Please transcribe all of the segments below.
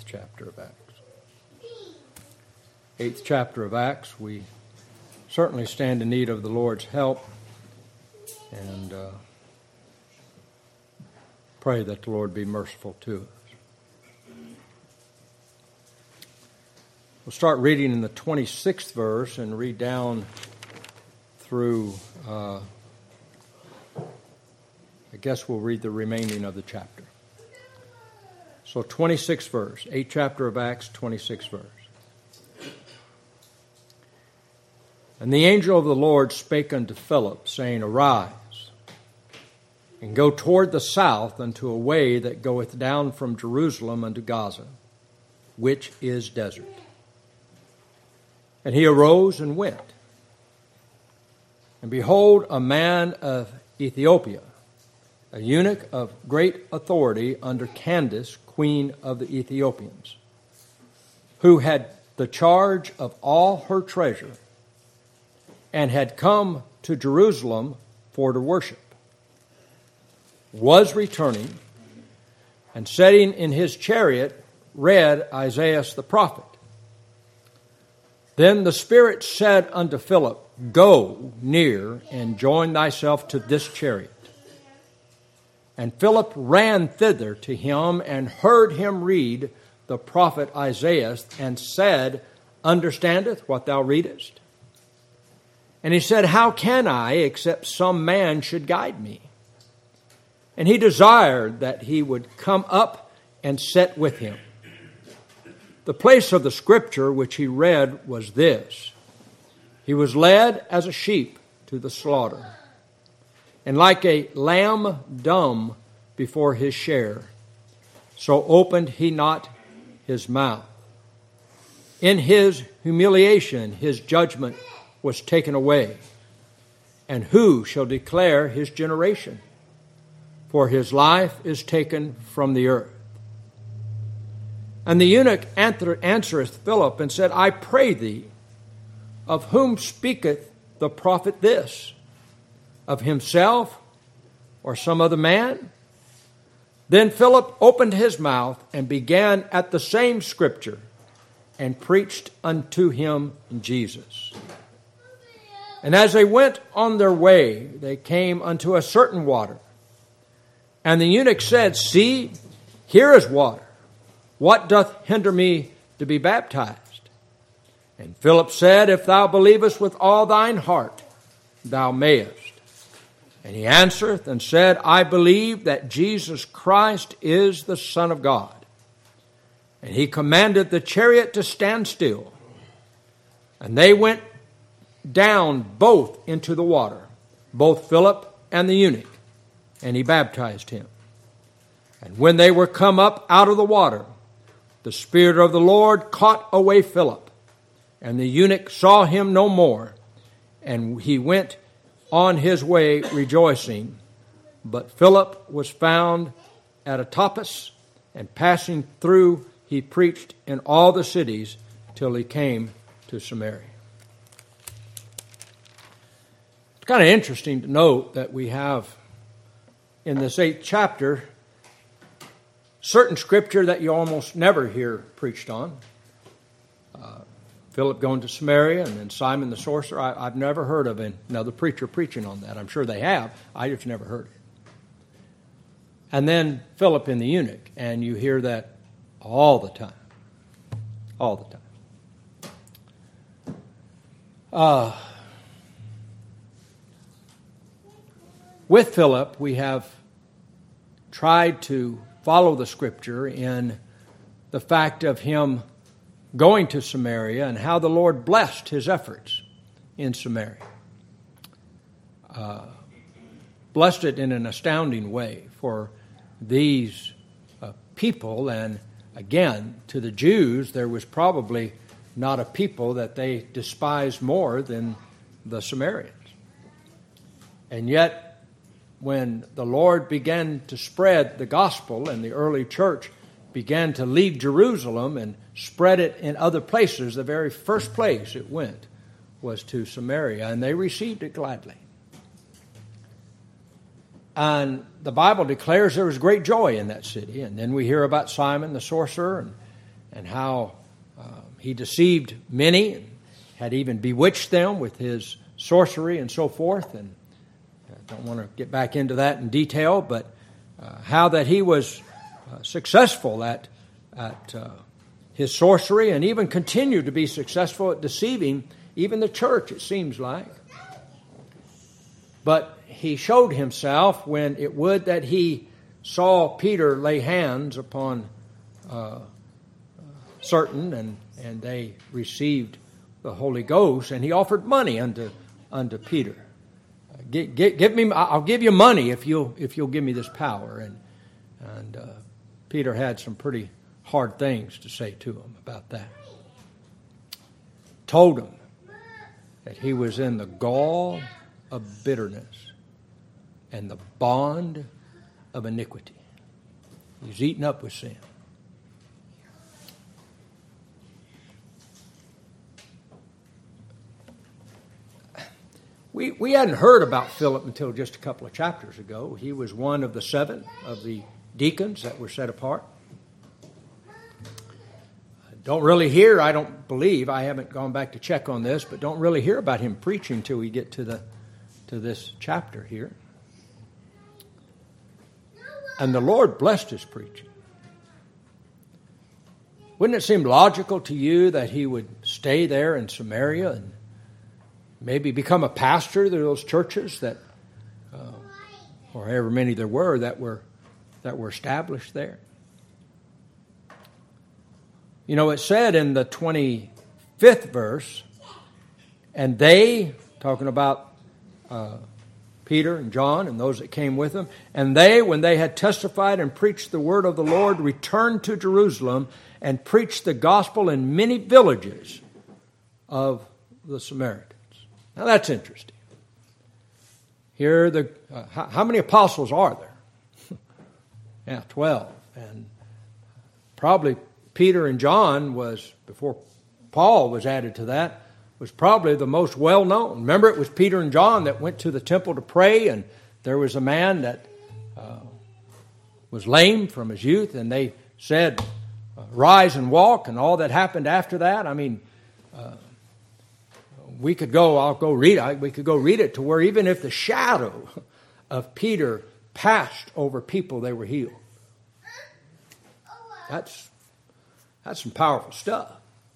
chapter of Acts. 8th chapter of Acts, we certainly stand in need of the Lord's help and pray that the Lord be merciful to us. We'll start reading in the 26th verse and read down through, I guess we'll read the remaining of the chapter. So 26th verse, 8th chapter of Acts, 26th verse. And the angel of the Lord spake unto Philip, saying, Arise, and go toward the south unto a way that goeth down from Jerusalem unto Gaza, which is desert. And he arose and went. And behold, a man of Ethiopia, a eunuch of great authority under Candace, queen of the Ethiopians, who had the charge of all her treasure, and had come to Jerusalem for to worship, was returning, and sitting in his chariot, read Isaiah the prophet. Then the Spirit said unto Philip, Go near and join thyself to this chariot. And Philip ran thither to him and heard him read the prophet Isaiah, and said, Understandeth what thou readest? And he said, How can I, except some man should guide me? And he desired that he would come up and sit with him. The place of the scripture which he read was this: He was led as a sheep to the slaughter, and like a lamb dumb before his shearer, so opened he not his mouth. In his humiliation his judgment was taken away. And who shall declare his generation? For his life is taken from the earth. And the eunuch answereth Philip and said, I pray thee, of whom speaketh the prophet this? Of himself or some other man? Then Philip opened his mouth and began at the same scripture, and preached unto him Jesus. And as they went on their way, they came unto a certain water. And the eunuch said, See, here is water. What doth hinder me to be baptized? And Philip said, If thou believest with all thine heart, thou mayest. And he answereth and said, I believe that Jesus Christ is the Son of God. And he commanded the chariot to stand still. And they went down both into the water, both Philip and the eunuch, and he baptized him. And when they were come up out of the water, the Spirit of the Lord caught away Philip, and the eunuch saw him no more, and he went on his way rejoicing. But Philip was found at Azotus, and passing through he preached in all the cities till he came to Samaria. It's kind of interesting to note that we have in this 8th chapter certain scripture that you almost never hear preached on. Philip going to Samaria, and then Simon the sorcerer. I've never heard of another preacher preaching on that. I'm sure they have. I just never heard it. And then Philip and the eunuch, and you hear that all the time. All the time. With Philip, we have tried to follow the scripture in the fact of him going to Samaria and how the Lord blessed his efforts in Samaria. Blessed it in an astounding way for these people. And again, to the Jews, there was probably not a people that they despised more than the Samaritans. And yet, when the Lord began to spread the gospel and the early church began to leave Jerusalem and spread it in other places, the very first place it went was to Samaria, and they received it gladly. And the Bible declares there was great joy in that city. And then we hear about Simon the sorcerer, and how he deceived many, and had even bewitched them with his sorcery and so forth. And I don't want to get back into that in detail, but how that he was successful at his sorcery, and even continued to be successful at deceiving even the church, it seems like. But he showed himself when it would that he saw Peter lay hands upon certain, and they received the Holy Ghost, and he offered money unto Peter. Give me, I'll give you money if you'll give me this power. And Peter had some pretty hard things to say to him about that. Told him that he was in the gall of bitterness and the bond of iniquity. He's eaten up with sin. We hadn't heard about Philip until just a couple of chapters ago. He was one of the 7 of the deacons that were set apart. Don't really hear, I don't believe, I haven't gone back to check on this, but don't really hear about him preaching till we get to this chapter here. And the Lord blessed his preaching. Wouldn't it seem logical to you that he would stay there in Samaria and maybe become a pastor to those churches that, or however many there were that were established there? You know, it said in the 25th verse, and they, talking about Peter and John and those that came with them, and they, when they had testified and preached the word of the Lord, returned to Jerusalem and preached the gospel in many villages of the Samaritans. Now that's interesting. Here, how many apostles are there? Yeah, 12. And probably Peter and John was, before Paul was added to that, was probably the most well-known. Remember, it was Peter and John that went to the temple to pray, and there was a man that was lame from his youth, and they said, rise and walk, and all that happened after that. I mean, we could go read it to where even if the shadow of Peter passed over people, they were healed. That's some powerful stuff.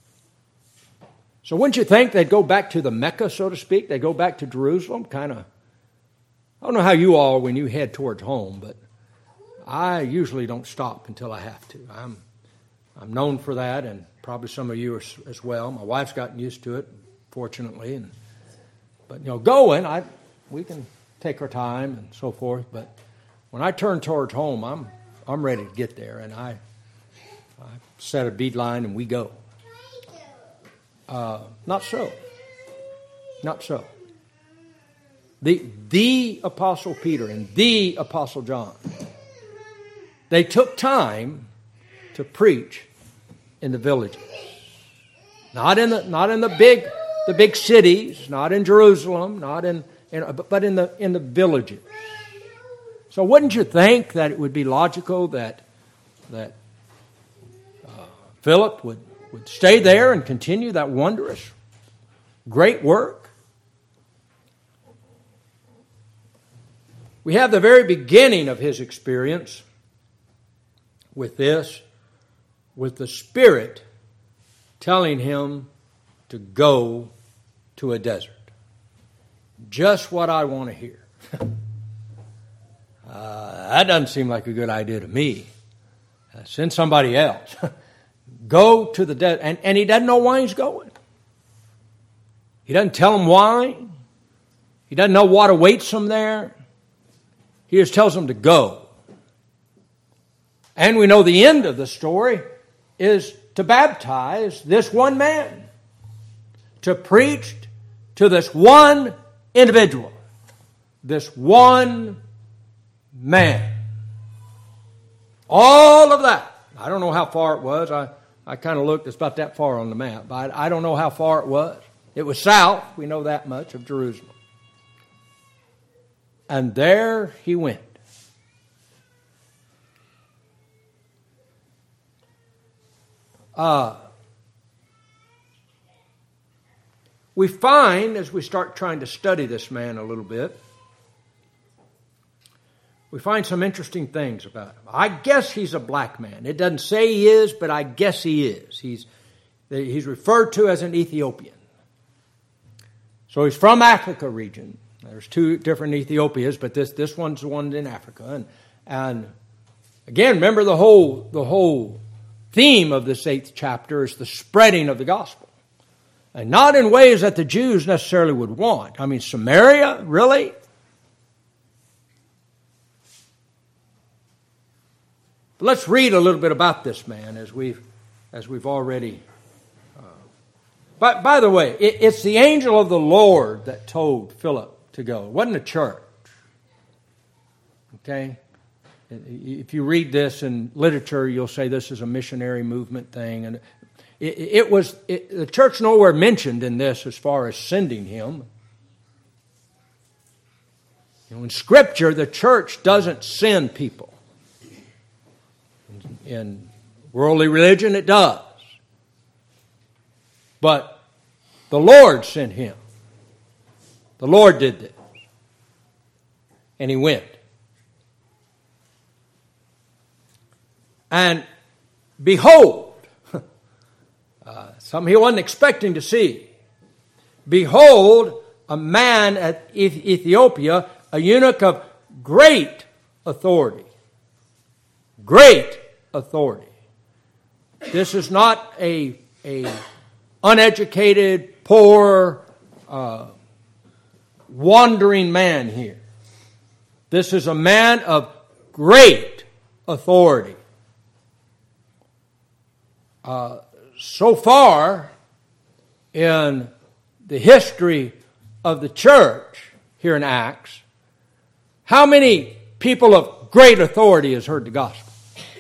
So wouldn't you think they'd go back to the Mecca, so to speak? They go back to Jerusalem, kind of. I don't know how you all when you head towards home, but I usually don't stop until I have to. I'm known for that, and probably some of you as well. My wife's gotten used to it, fortunately. But going, we can take our time and so forth. But when I turn towards home, I'm ready to get there, and I set a beeline and we go. Not so. Not so. The Apostle Peter and the Apostle John, they took time to preach in the villages. Not in the big cities, not in Jerusalem, but in the villages. So wouldn't you think that it would be logical that Philip would stay there and continue that wondrous, great work? We have the very beginning of his experience with this, with the Spirit telling him to go to a desert. Just what I want to hear. That doesn't seem like a good idea to me. Send somebody else. Go to the desert. And he doesn't know why he's going. He doesn't tell him why. He doesn't know what awaits him there. He just tells him to go. And we know the end of the story is to baptize this one man. To preach to this one individual. This one man. All of that. I don't know how far it was. I kind of looked. It's about that far on the map. But I don't know how far it was. It was south. We know that much of Jerusalem. And there he went. we find, as we start trying to study this man a little bit, we find some interesting things about him. I guess he's a black man. It doesn't say he is, but I guess he is. He's referred to as an Ethiopian. So he's from Africa region. There's two different Ethiopias, but this one's the one in Africa. And again, remember the whole theme of this 8th chapter is the spreading of the gospel. And not in ways that the Jews necessarily would want. I mean, Samaria, really? But let's read a little bit about this man as we've already. By the way, it's the angel of the Lord that told Philip to go. It wasn't a church. Okay? If you read this in literature, you'll say this is a missionary movement thing. And the church nowhere mentioned in this as far as sending him. In Scripture, the church doesn't send people. In worldly religion, it does. But the Lord sent him. The Lord did this. And he went. And behold, something he wasn't expecting to see. Behold, a man at Ethiopia, a eunuch of great authority. Great authority. This is not a uneducated, poor, wandering man here. This is a man of great authority. So far in the history of the church here in Acts, how many people of great authority has heard the gospel?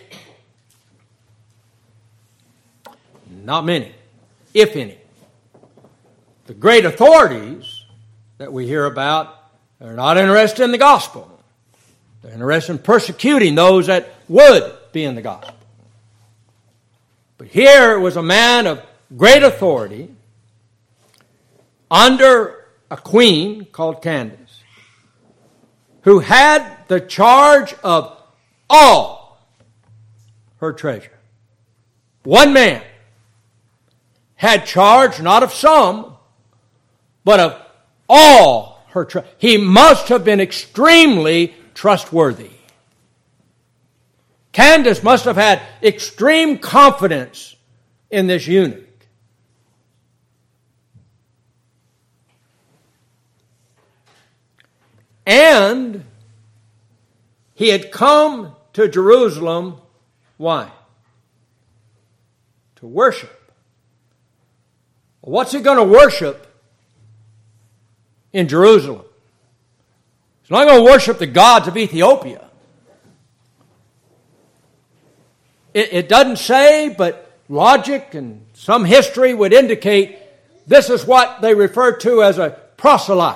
Not many, if any. The great authorities that we hear about are not interested in the gospel. They're interested in persecuting those that would be in the gospel. But here was a man of great authority under a queen called Candace, who had the charge of all her treasure. One man had charge not of some, but of all her treasure. He must have been extremely trustworthy. Candace must have had extreme confidence in this eunuch. And he had come to Jerusalem, why? To worship. What's he going to worship in Jerusalem? He's not going to worship the gods of Ethiopia. It doesn't say, but logic and some history would indicate this is what they refer to as a proselyte.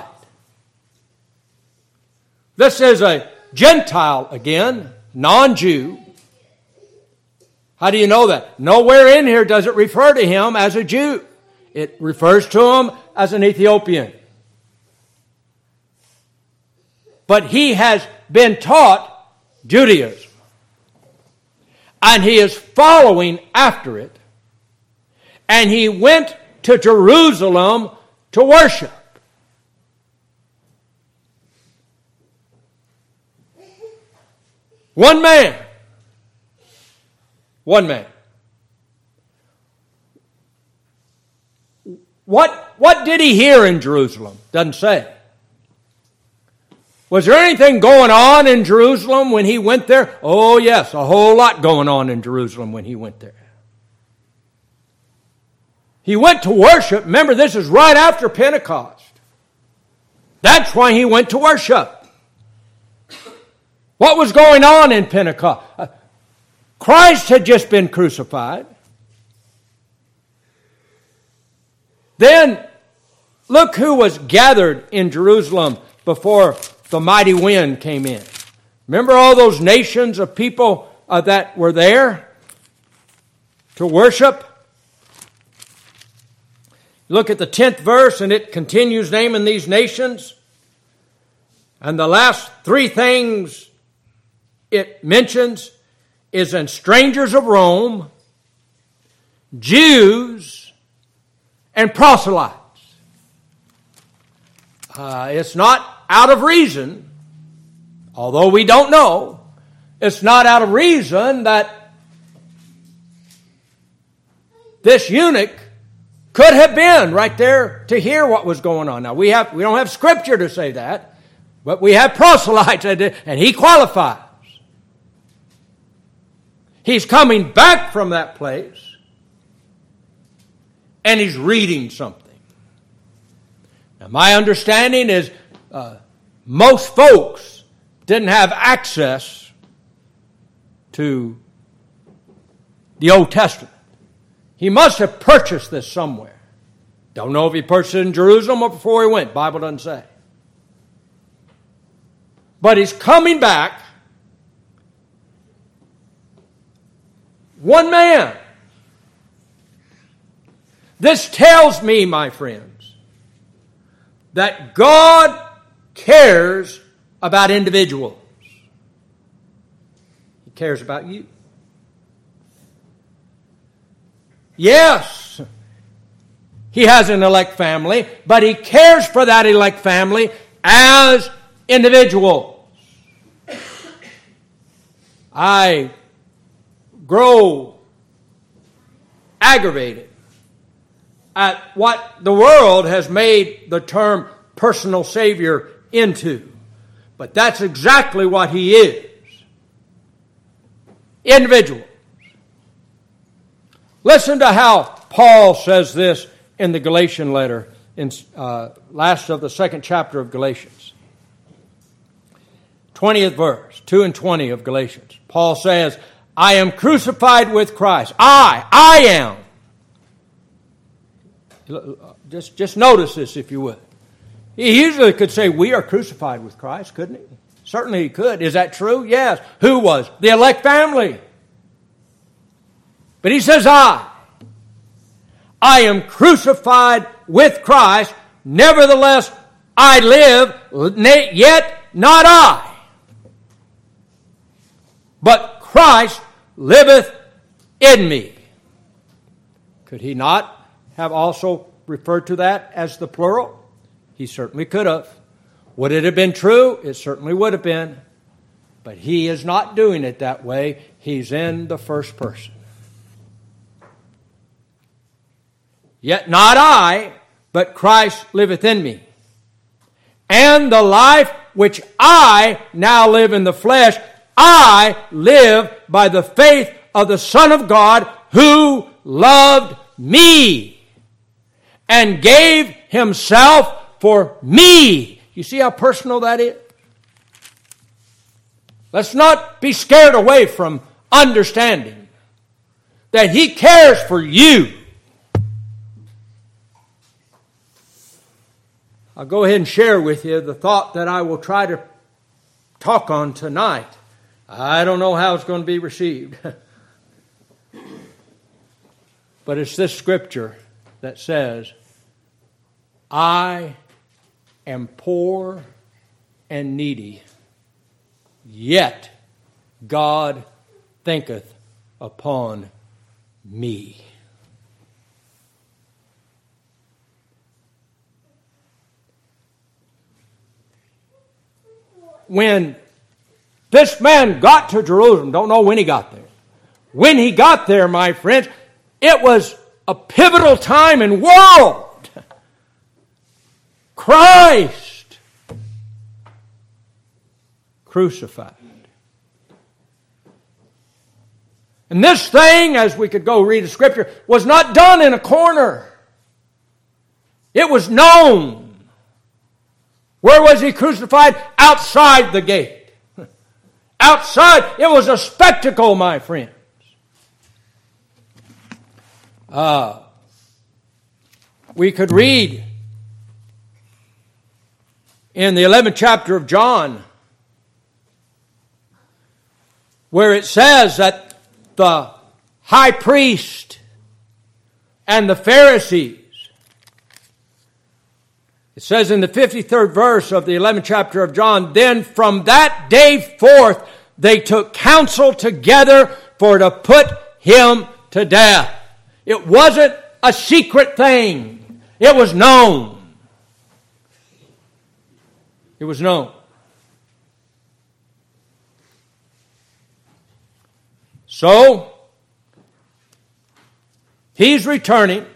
This is a Gentile again, non-Jew. How do you know that? Nowhere in here does it refer to him as a Jew. It refers to him as an Ethiopian. But he has been taught Judaism. And he is following after it. And he went to Jerusalem to worship. One man. One man. What did he hear in Jerusalem? Doesn't say. Was there anything going on in Jerusalem when he went there? Oh yes, a whole lot going on in Jerusalem when he went there. He went to worship. Remember, this is right after Pentecost. That's why he went to worship. What was going on in Pentecost? Christ had just been crucified. Then, look who was gathered in Jerusalem before the mighty wind came in. Remember all those nations of people that were there to worship? Look at the 10th verse, and it continues naming these nations. And the last three things it mentions is in strangers of Rome, Jews, and proselytes. It's not out of reason, although we don't know, it's not out of reason that this eunuch could have been right there to hear what was going on. Now, we don't have scripture to say that, but we have proselytes, and he qualifies. He's coming back from that place, and he's reading something. Now, my understanding is most folks didn't have access to the Old Testament. He must have purchased this somewhere. Don't know if he purchased it in Jerusalem or before he went. Bible doesn't say. But he's coming back. One man. This tells me, my friends, that God cares about individuals. He cares about you. Yes, he has an elect family, but he cares for that elect family as individuals. I grow aggravated at what the world has made the term personal Savior into. But that's exactly what he is. Individual. Listen to how Paul says this in the Galatian letter, in last of the second chapter of Galatians. 20th verse, 2 and 20 of Galatians. Paul says, I am crucified with Christ. I am. Just notice this, if you would. He usually could say, we are crucified with Christ, couldn't he? Certainly he could. Is that true? Yes. Who was? The elect family. But he says, I am crucified with Christ. Nevertheless, I live, yet not I. But Christ liveth in me. Could he not have also referred to that as the plural? He certainly could have. Would it have been true? It certainly would have been. But he is not doing it that way. He's in the first person. Yet not I, but Christ liveth in me. And the life which I now live in the flesh, I live by the faith of the Son of God who loved me and gave himself for me. You see how personal that is? Let's not be scared away from understanding that he cares for you. I'll go ahead and share with you the thought that I will try to talk on tonight. I don't know how it's going to be received. But it's this scripture that says, I am poor and needy, yet God thinketh upon me. When this man got to Jerusalem, don't know when he got there. When he got there, my friends, it was a pivotal time in world. Christ crucified. And this thing, as we could go read the scripture, was not done in a corner. It was known. Where was he crucified? Outside the gate. Outside. It was a spectacle, my friends. We could read in the 11th chapter of John where it says that the high priest and the Pharisees It says in the 53rd verse of the 11th chapter of John, then from that day forth they took counsel together for to put him to death. It wasn't a secret thing. It was known. It was known. So, he's returning.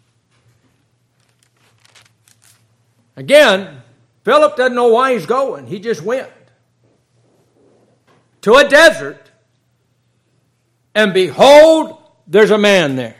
Again, Philip doesn't know why he's going. He just went to a desert, and behold, there's a man there.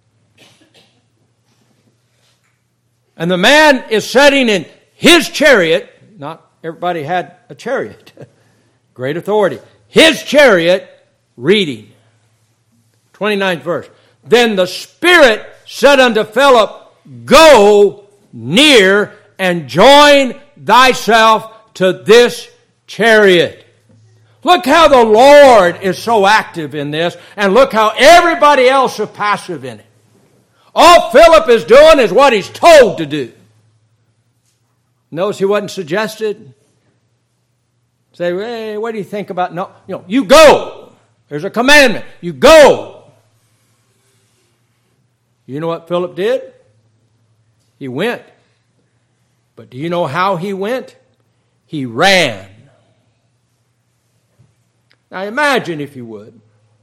And the man is sitting in his chariot. Not everybody had a chariot. Great authority. His chariot, reading. 29th verse. Then the Spirit said unto Philip, go near and join thyself to this chariot. Look how the Lord is so active in this, and look how everybody else is passive in it. All Philip is doing is what he's told to do. Notice he wasn't suggested. Say, hey, what do you think about? No, you go. There's a commandment. You go. You know what Philip did? He went. But do you know how he went? He ran. Now imagine, if you would,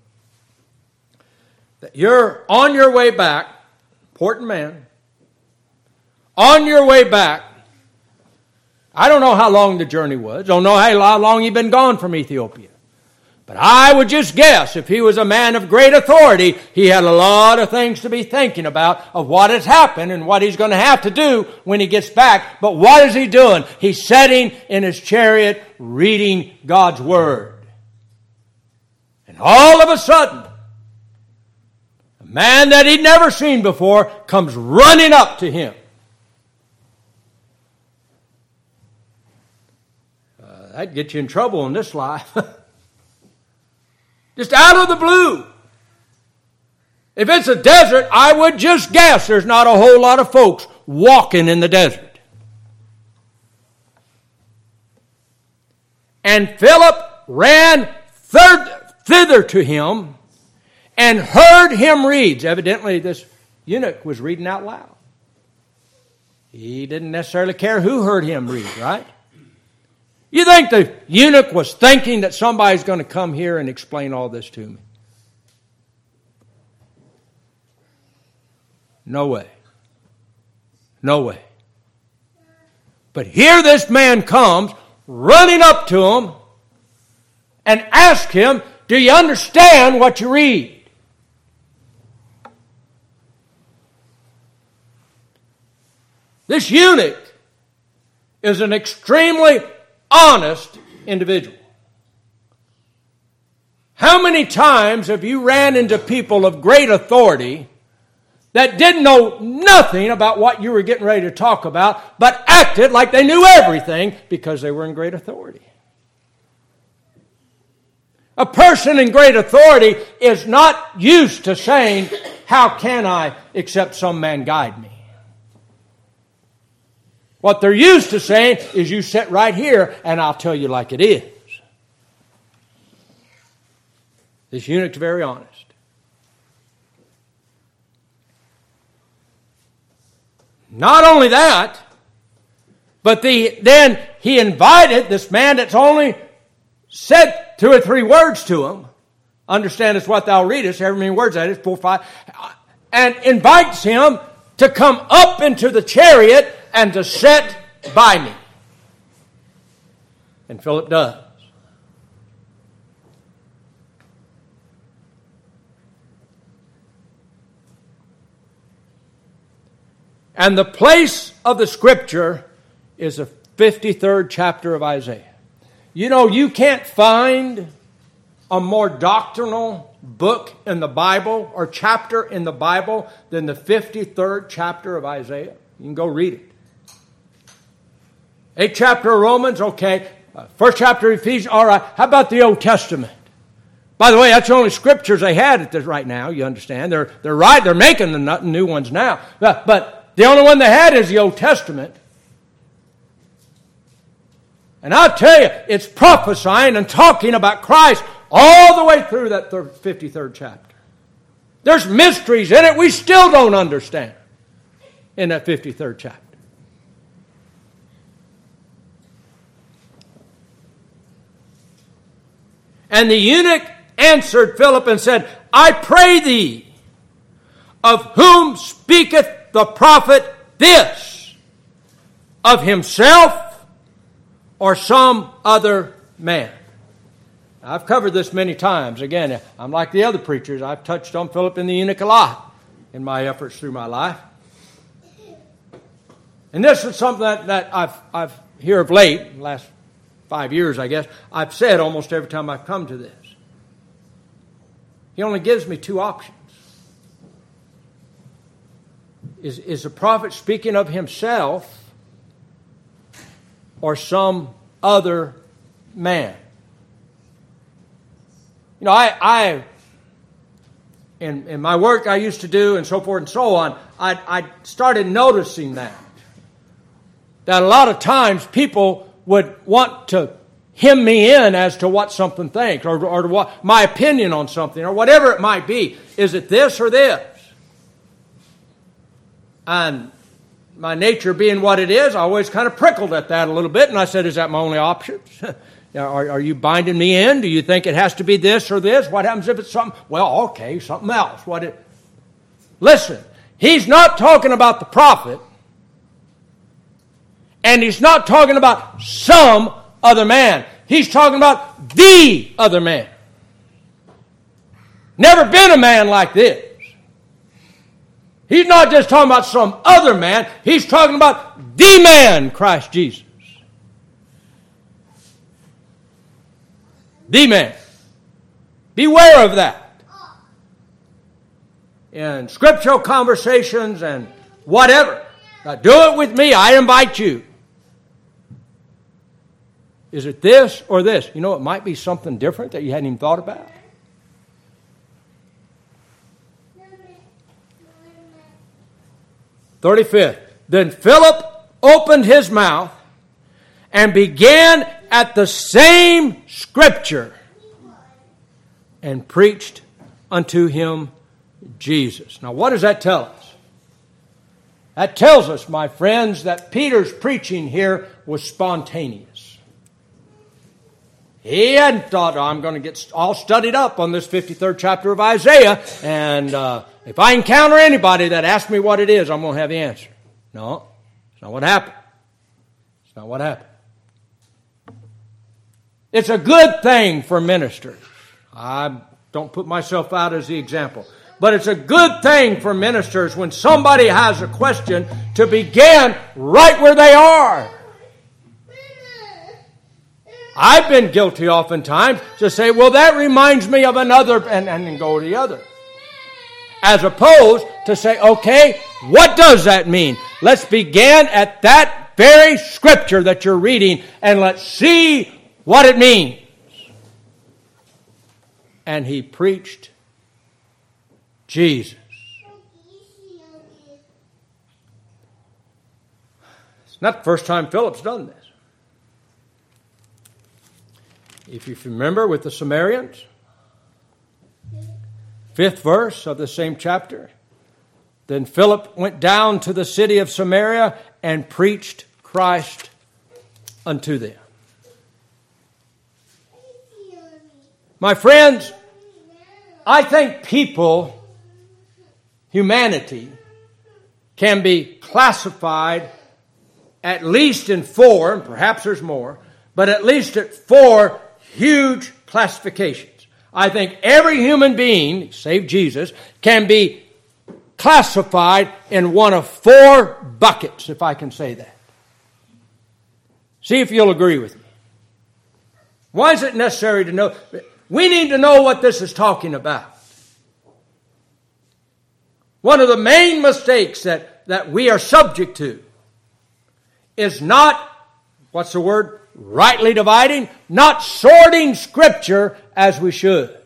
that you're on your way back, important man, on your way back. I don't know how long the journey was. Don't know how long he'd been gone from Ethiopia. But I would just guess if he was a man of great authority, he had a lot of things to be thinking about of what has happened and what he's going to have to do when he gets back. But what is he doing? He's sitting in his chariot reading God's Word. And all of a sudden, a man that he'd never seen before comes running up to him. That'd get you in trouble in this life. Just out of the blue. If it's a desert, I would just guess there's not a whole lot of folks walking in the desert. And Philip ran thither to him and heard him read. Evidently, this eunuch was reading out loud. He didn't necessarily care who heard him read, right? You think the eunuch was thinking that somebody's going to come here and explain all this to me? No way. No way. But here this man comes, running up to him, and asks him, do you understand what you read? This eunuch is an extremely honest individual. How many times have you ran into people of great authority that didn't know nothing about what you were getting ready to talk about, but acted like they knew everything because they were in great authority? A person in great authority is not used to saying, how can I except some man guide me? What they're used to saying is, you sit right here and I'll tell you like it is. This eunuch's very honest. Not only that, but then he invited this man that's only said 2 or 3 words to him. Understand it's what thou readest, however many words that is, 4, 5. And invites him to come up into the chariot and to sit by me. And Philip does. And the place of the Scripture is the 53rd chapter of Isaiah. You know, you can't find a more doctrinal book in the Bible or chapter in the Bible than the 53rd chapter of Isaiah. You can go read it. 8th chapter of Romans, okay. 1st chapter of Ephesians, all right. How about the Old Testament? By the way, that's the only scriptures they had at this right now, you understand. They're right, they're making the new ones now. But the only one they had is the Old Testament. And I'll tell you, it's prophesying and talking about Christ all the way through that 53rd chapter. There's mysteries in it we still don't understand in that 53rd chapter. And the eunuch answered Philip and said, I pray thee, of whom speaketh the prophet this? Of himself or some other man? I've covered this many times. Again, I'm like the other preachers. I've touched on Philip and the eunuch a lot in my efforts through my life. And this is something that I've here of late, the last 5 years, I guess, I've said almost every time I've come to this. He only gives me two options. Is the prophet speaking of himself or some other man? You know, I in my work I used to do and so forth and so on, I started noticing that a lot of times people would want to hem me in as to what something thinks or what my opinion on something or whatever it might be. Is it this or this? And my nature being what it is, I always kind of prickled at that a little bit, and I said, is that my only option? Are you binding me in? Do you think it has to be this or this? What happens if it's something? Well, okay, something else. Listen, he's not talking about the prophet, and he's not talking about some other man. He's talking about the other man. Never been a man like this. He's not just talking about some other man. He's talking about the man, Christ Jesus. The man. Beware of that. In scriptural conversations and whatever. Now, do it with me. I invite you. Is it this or this? You know, it might be something different that you hadn't even thought about. 35th. Then Philip opened his mouth and began at the same scripture and preached unto him Jesus. Now, what does that tell us? That tells us, my friends, that Peter's preaching here was spontaneous. He hadn't thought, I'm going to get all studied up on this 53rd chapter of Isaiah, and if I encounter anybody that asks me what it is, I'm going to have the answer. No, it's not what happened. It's not what happened. It's a good thing for ministers. I don't put myself out as the example. But it's a good thing for ministers when somebody has a question to begin right where they are. I've been guilty oftentimes to say, well, that reminds me of another, and then go to the other. As opposed to say, okay, what does that mean? Let's begin at that very scripture that you're reading, and let's see what it means. And he preached Jesus. It's not the first time Philip's done this. If you remember with the Samaritans, 5th verse of the same chapter, then Philip went down to the city of Samaria and preached Christ unto them. My friends, I think people, humanity, can be classified at least in 4, and perhaps there's more, but at least at 4 huge classifications. I think every human being, save Jesus, can be classified in one of 4 buckets, if I can say that. See if you'll agree with me. Why is it necessary to know? We need to know what this is talking about. One of the main mistakes that we are subject to is not, what's the word? Rightly dividing, not sorting Scripture as we should.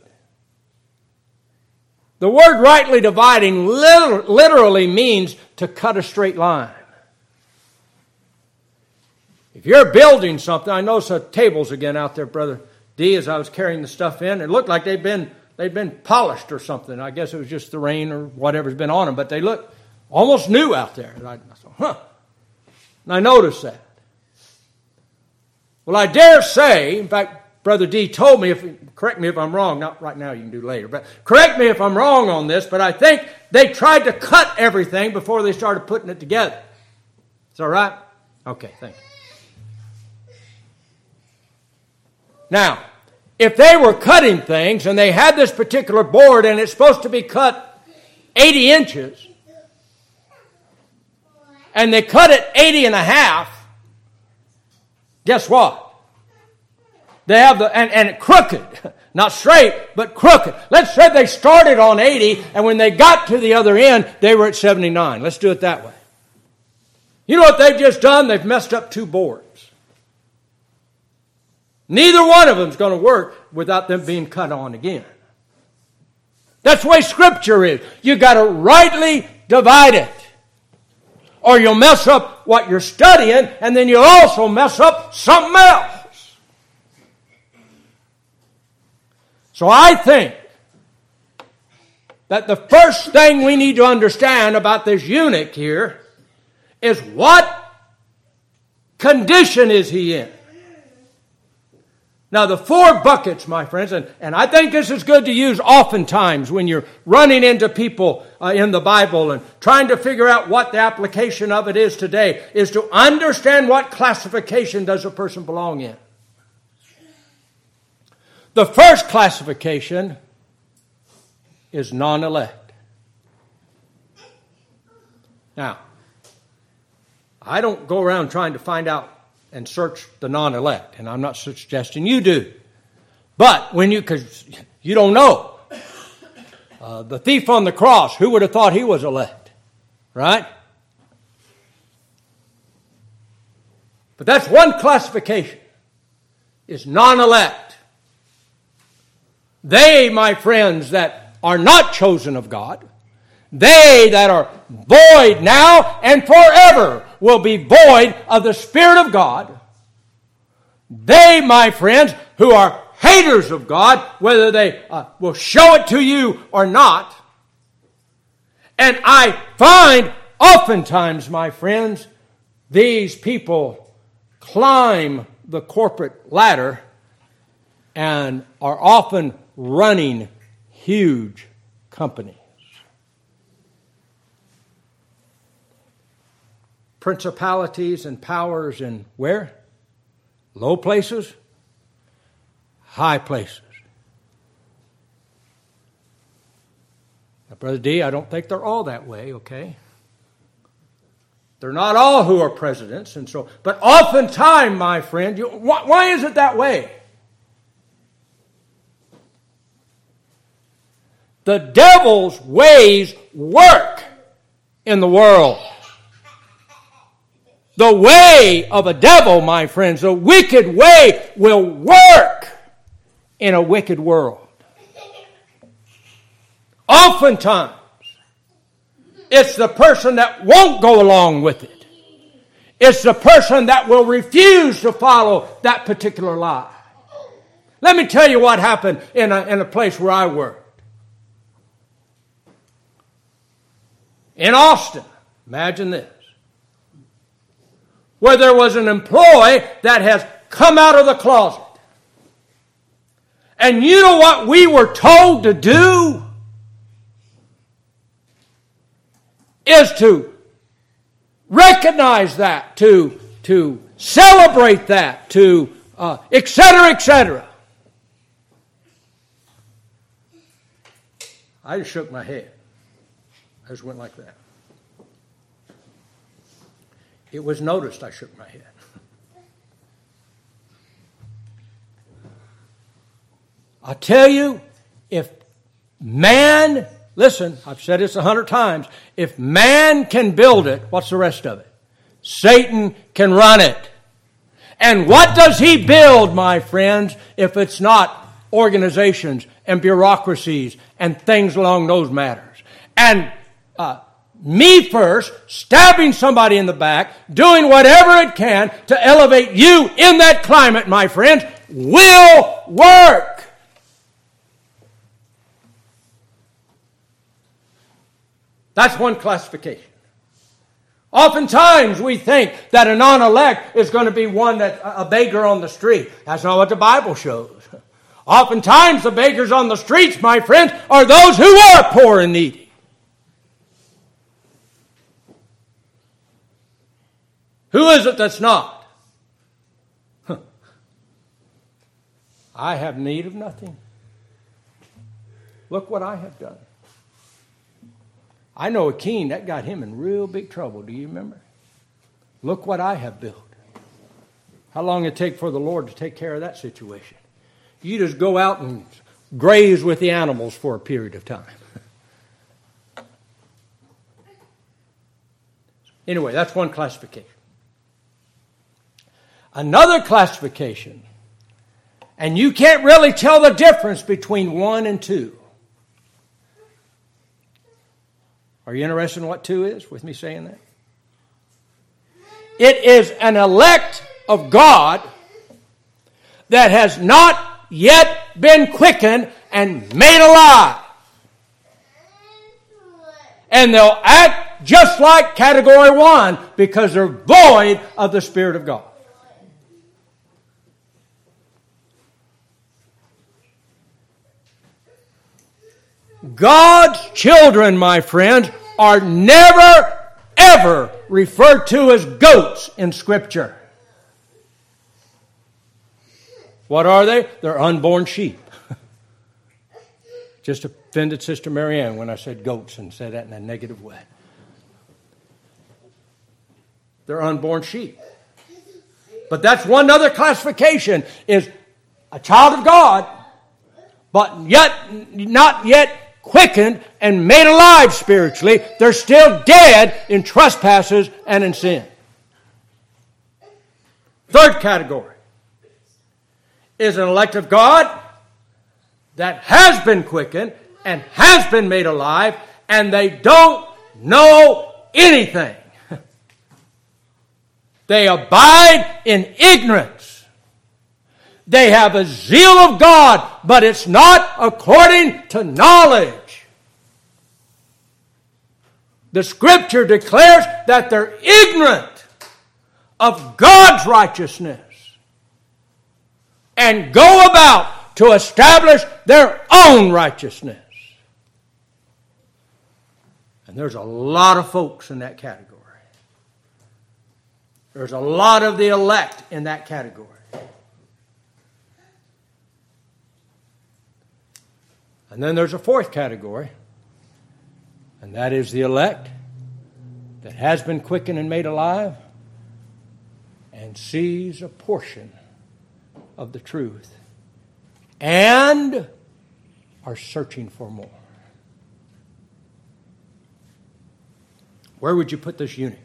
The word rightly dividing literally means to cut a straight line. If you're building something, I noticed the tables again out there, Brother D, as I was carrying the stuff in. It looked like they'd been polished or something. I guess it was just the rain or whatever's been on them, but they look almost new out there. And I thought, And I noticed that. Well, I dare say, in fact, Brother D told me, correct me if I'm wrong, not right now, you can do later, but correct me if I'm wrong on this, but I think they tried to cut everything before they started putting it together. Is that right? Okay, thank you. Now, if they were cutting things and they had this particular board and it's supposed to be cut 80 inches, and they cut it 80 and a half, guess what? They have and crooked, not straight, but crooked. Let's say they started on 80, and when they got to the other end, they were at 79. Let's do it that way. You know what they've just done? They've messed up two boards. Neither one of them is going to work without them being cut on again. That's the way Scripture is. You've got to rightly divide it, or you'll mess up what you're studying, and then you'll also mess up something else. So I think that the first thing we need to understand about this eunuch here is what condition is he in? Now, the 4 buckets, my friends, and I think this is good to use oftentimes when you're running into people in the Bible and trying to figure out what the application of it is today, is to understand what classification does a person belong in. The first classification is non-elect. Now, I don't go around trying to find out and search the non-elect, and I'm not suggesting you do. But because you don't know. The thief on the cross, who would have thought he was elect? Right? But that's one classification, is non-elect. They, my friends, that are not chosen of God, they that are void now and forever will be void of the Spirit of God. They, my friends, who are haters of God, whether they will show it to you or not. And I find oftentimes, my friends, these people climb the corporate ladder and are often running huge companies. Principalities and powers in where? Low places, high places. Now, Brother D, I don't think they're all that way, okay? They're not all who are presidents, and so, but oftentimes, my friend, why is it that way? The devil's ways work in the world. The way of a devil, my friends, the wicked way will work in a wicked world. Oftentimes, it's the person that won't go along with it. It's the person that will refuse to follow that particular lie. Let me tell you what happened in a place where I worked. In Austin, imagine this, where there was an employee that has come out of the closet. And you know what we were told to do? Is to recognize that, to celebrate that, to et cetera, et cetera. I just shook my head. I just went like that. It was noticed I shook my head. I tell you, if man, listen, I've said this 100 times, if man can build it, what's the rest of it? Satan can run it. And what does he build, my friends, if it's not organizations and bureaucracies and things along those matters? And me first, stabbing somebody in the back, doing whatever it can to elevate you in that climate, my friends, will work. That's one classification. Oftentimes we think that a non-elect is going to be one that a beggar on the street. That's not what the Bible shows. Oftentimes the beggars on the streets, my friends, are those who are poor and needy. Who is it that's not? I have need of nothing. Look what I have done. I know a king that got him in real big trouble. Do you remember? Look what I have built. How long it take for the Lord to take care of that situation? You just go out and graze with the animals for a period of time. Anyway, that's one classification. Another classification, and you can't really tell the difference between 1 and 2. Are you interested in what 2 is, with me saying that? It is an elect of God that has not yet been quickened and made alive. And they'll act just like category 1 because they're void of the Spirit of God. God's children, my friends, are never, ever referred to as goats in Scripture. What are they? They're unborn sheep. Just offended Sister Marianne when I said goats and said that in a negative way. They're unborn sheep. But that's one other classification, is a child of God, but yet not yet quickened and made alive spiritually. They're still dead in trespasses and in sin. Third category is an elect of God that has been quickened and has been made alive, and they don't know anything. They abide in ignorance. They have a zeal of God, but it's not according to knowledge. The Scripture declares that they're ignorant of God's righteousness and go about to establish their own righteousness. And there's a lot of folks in that category. There's a lot of the elect in that category. And then there's a fourth category, and that is the elect that has been quickened and made alive and sees a portion of the truth and are searching for more. Where would you put this eunuch?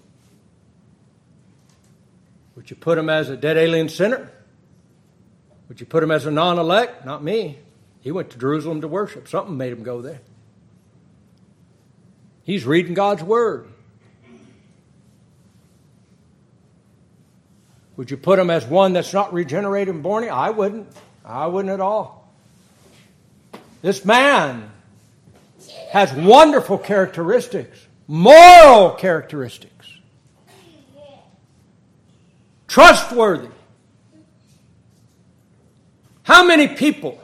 Would you put him as a dead alien sinner? Would you put him as a non-elect? Not me. He went to Jerusalem to worship. Something made him go there. He's reading God's Word. Would you put him as one that's not regenerated and born again? I wouldn't. I wouldn't at all. This man has wonderful characteristics, moral characteristics, trustworthy. How many people,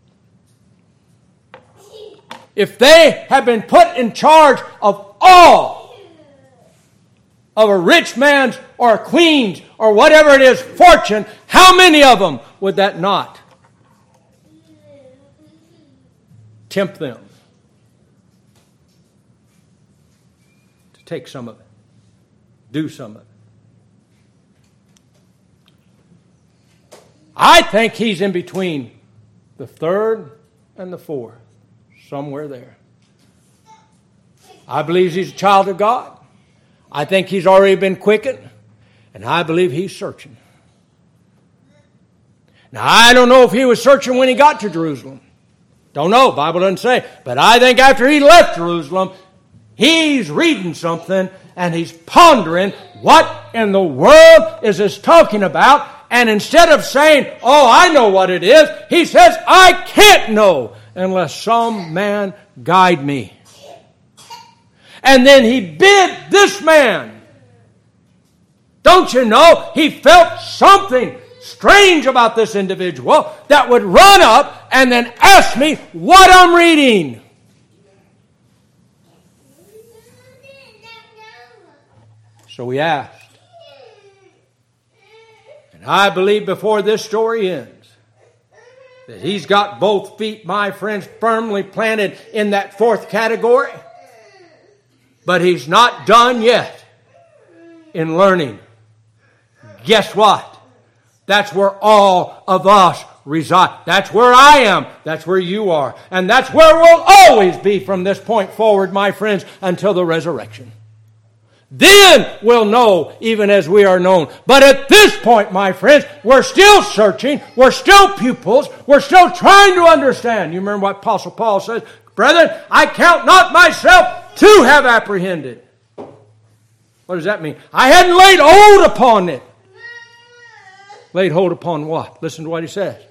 if they have been put in charge of all of a rich man's or a queen's or whatever it is, fortune, how many of them would that not tempt them to take some of it, do some of it? I think he's in between the third and the fourth, somewhere there. I believe he's a child of God. I think he's already been quickened, and I believe he's searching. Now, I don't know if he was searching when he got to Jerusalem. Don't know. The Bible doesn't say. But I think after he left Jerusalem, He's reading something and he's pondering, what in the world is this talking about? And instead of saying, oh, I know what it is, he says, I can't know unless some man guide me. And then he bid this man. Don't you know, he felt something strange about this individual that would run up and then ask me what I'm reading. So we asked. And I believe before this story ends, that he's got both feet, my friends, firmly planted in that fourth category. But he's not done yet in learning. Guess what? That's where all of us reside. That's where I am. That's where you are. And that's where we'll always be from this point forward, my friends, until the resurrection. Then we'll know even as we are known. But at this point, my friends, we're still searching. We're still pupils. We're still trying to understand. You remember what Apostle Paul says? Brethren, I count not myself to have apprehended. What does that mean? I hadn't laid hold upon it. Laid hold upon what? Listen to what he says.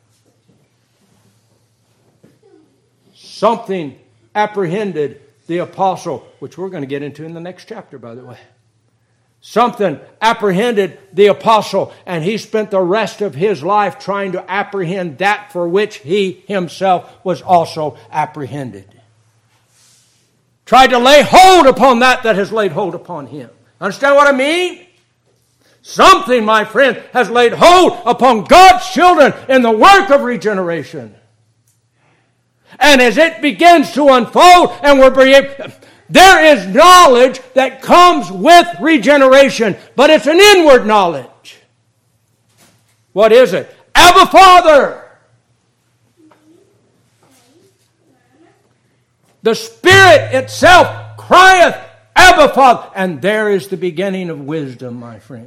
Something apprehended the apostle, which we're going to get into in the next chapter, by the way. Something apprehended the apostle, and he spent the rest of his life trying to apprehend that for which he himself was also apprehended. Tried to lay hold upon that has laid hold upon him. Understand what I mean? Something, my friend, has laid hold upon God's children in the work of regeneration. And as it begins to unfold, and there is knowledge that comes with regeneration, but it's an inward knowledge. What is it? Abba, Father. The Spirit itself crieth, Abba, Father. And there is the beginning of wisdom, my friends.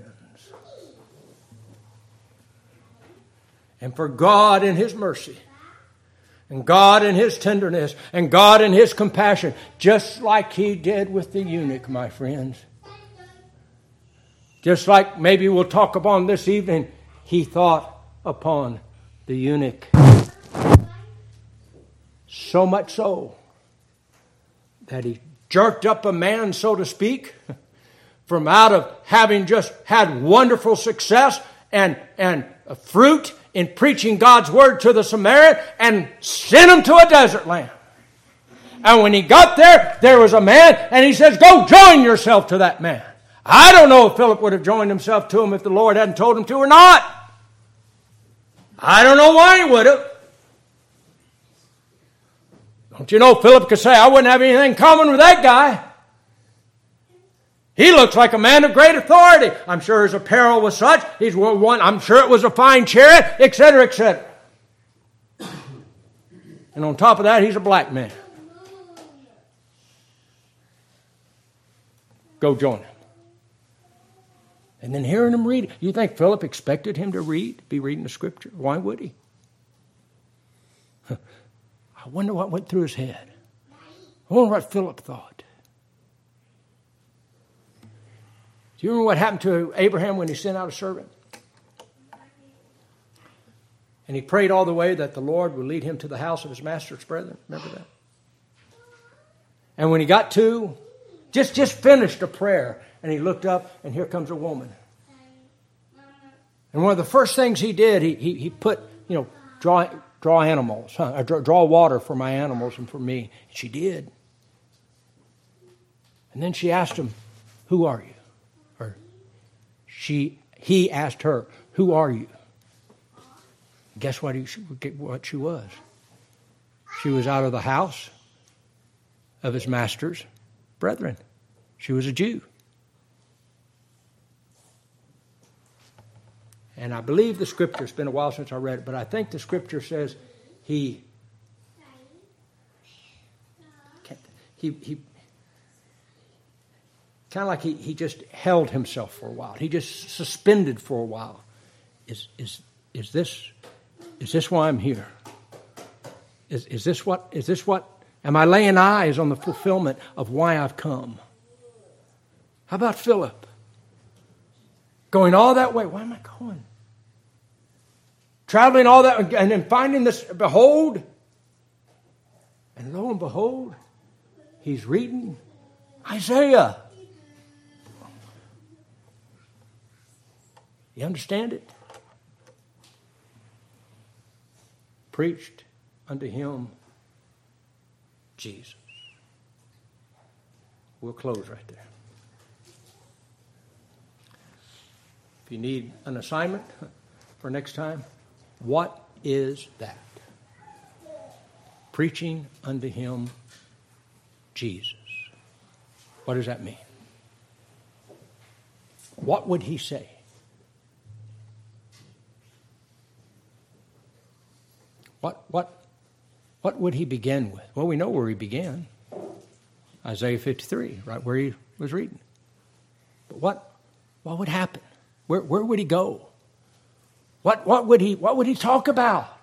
And for God in His mercy, and God in His tenderness, and God in His compassion, just like He did with the eunuch, my friends. Just like maybe we'll talk upon this evening, He thought upon the eunuch. So much so that He jerked up a man, so to speak, from out of having just had wonderful success and fruit in preaching God's word to the Samaritan, and sent him to a desert land. And when he got there, there was a man, and he says, go join yourself to that man. I don't know if Philip would have joined himself to him if the Lord hadn't told him to or not. I don't know why he would have. Don't you know, Philip could say, I wouldn't have anything in common with that guy. He looks like a man of great authority. I'm sure his apparel was such. I'm sure it was a fine chariot, etc., etc. And on top of that, he's a black man. Go join him. And then hearing him read. You think Philip expected him to be reading the Scripture? Why would he? I wonder what went through his head. I wonder what Philip thought. Do you remember what happened to Abraham when he sent out a servant? And he prayed all the way that the Lord would lead him to the house of his master's brethren. Remember that? And when he got to, just finished a prayer, and he looked up, and here comes a woman. And one of the first things he did, he put, draw animals, draw water for my animals and for me. And she did. And then she asked him, who are you? He asked her, who are you? Guess what she was? She was out of the house of his master's brethren. She was a Jew. And I believe the Scripture, it's been a while since I read it, but I think the Scripture says he kind of like he just held himself for a while. He just suspended for a while. Is this why I'm here? Is this what Am I laying eyes on the fulfillment of why I've come? How about Philip? Going all that way. Why am I going? Traveling all that and then finding this, behold. And lo and behold, he's reading Isaiah. You understand it? Preached unto him Jesus. We'll close right there. If you need an assignment for next time, what is that? Preaching unto him Jesus. What does that mean? What would he say? What would he begin with? Well, we know where he began. Isaiah 53, right where he was reading. But what would happen? Where would he go? What would he talk about?